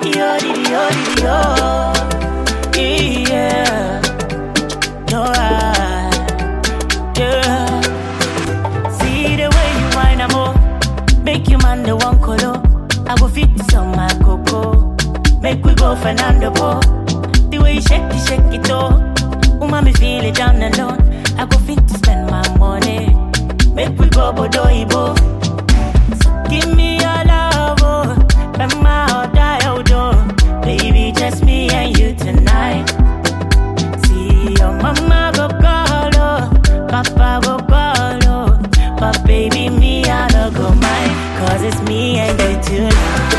Yo, diddy, yo, diddy, yo. Yeah. No, yeah. See the way you whine, amor. Make you man the one color. I go fit this on my cocoa. Make we go Fernando Po. The way you shake it, oh. Woman, me feel it down alone. I go fit to spend my money. Make we go Bodo Ibo. So give me your love, oh. Bema or die, oh, do. Baby, just me and you tonight. See your mama go call, oh. Papa go call, oh. But baby, me, I don't go mine. Cause it's me and you tonight.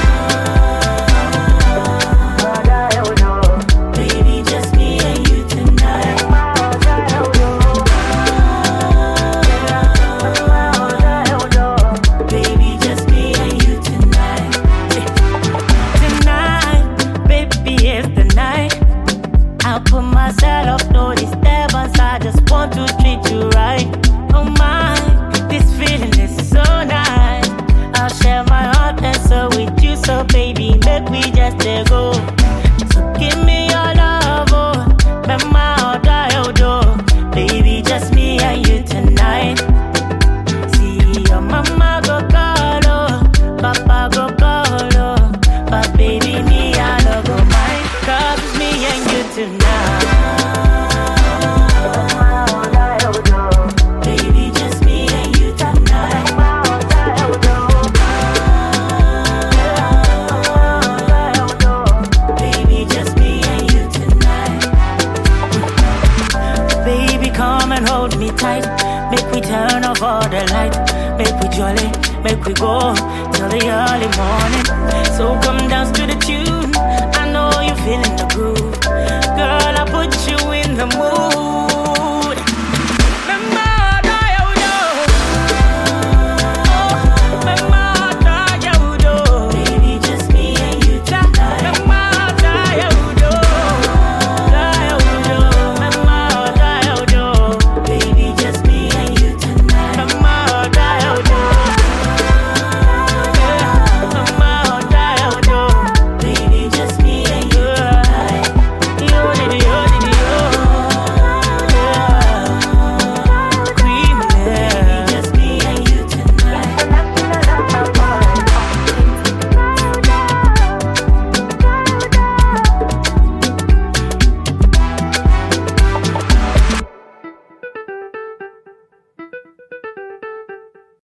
Make we go till the early morning.